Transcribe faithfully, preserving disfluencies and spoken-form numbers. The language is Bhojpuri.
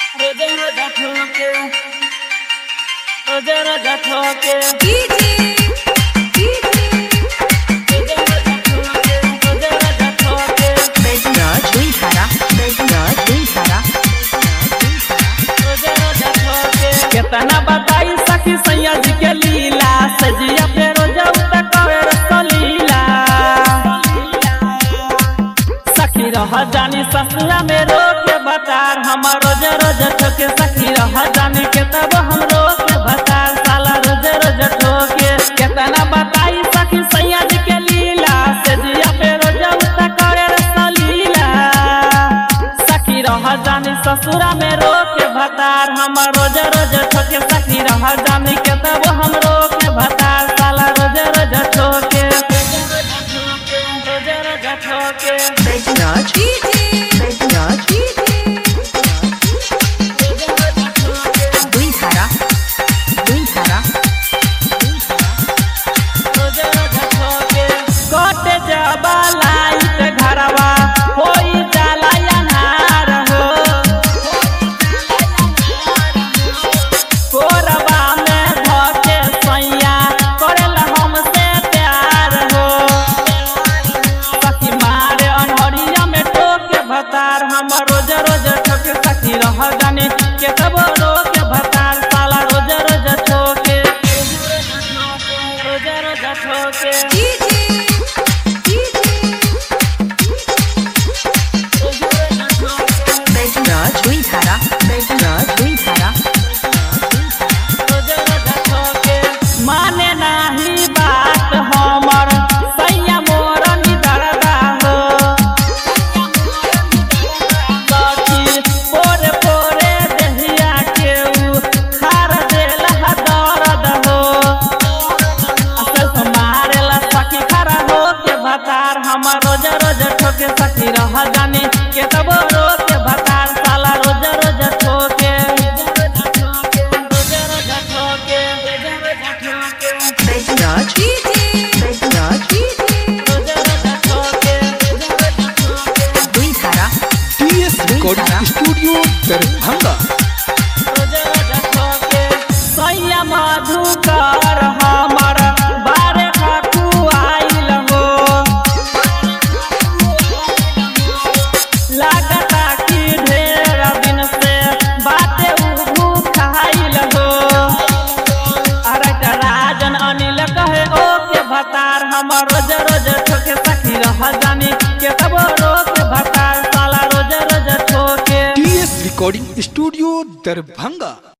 रोजा रोजा ठोके रोजा रोजा ठोके डीजे डीजे रोजा रोजा ठोके रोजा रोजा ठोके बेजनाज हुई थारा बेजनाज हुई थारा रोजा रोजा ठोके कितना बताई सखी सैया जी के लीला सजिया पे रोजा उतर कवे रसलीला सखी रह जानी ससुरा में रोके बतार हम रोज रोज ठोके सखी रह जानी के तब हम रोके बतार साला रोज रोज ठोके कितना बताई सखी सैया जी के लीला सजिया पे रोज उतर करे रसलीला सखी रह जानी ससुरा में रोके बतार हम रोज रोज ठोके सखी रह जानी के तब हम रोके बतार साला रोज रोज ठोके रोज रोज ठोके बेजनाज डीजे बेजनाज डीजे हुई थारा हुई थारा कोटे जबा लाइट घरवा होई जाला अन्हार हो कोरबा में धके सैया करेला हमसे प्यार हो सखी मारे अनहरिया में टोके भतार हम रोज रोज ठोके सखी रह जाने के तब रोके भतार साला रोज रोज ठोके रोज रोज ठोके डीजे डीजे बेजनाज हुई थारा बेजनाज हुई थारा माने नाही बात हमर सैया मोर निदरदा हो सखी पोरे पोरे देहिया के उ खार देला दर्द हो असल मारेला सखी खरा हो के भतार हम रोज रोज ठोके सखी रह जाने के तब रोके भतार साला रोज रोज ठोके रोज रोज ठोके रोज रोज ठोके बेजनाज डीजे बेजनाज डीजे रोज रोज ठोके रोज रोज ठोके हुई थारा टीएस रिकॉर्डिंग स्टूडियो दरभंगा। रोज रोज ठोके सैया मधुकर हमर बारे खाकू आइल हो लागता कि ढेर दिन से बाते उ खाइल हो अरे त राजन अनिल कहे ओ के भतार हम रोज रोज ठोके सखी रह जानी के तब रोके भतार साला रोज रोज ठोके टीएस रिकॉर्डिंग स्टूडियो दरभंगा।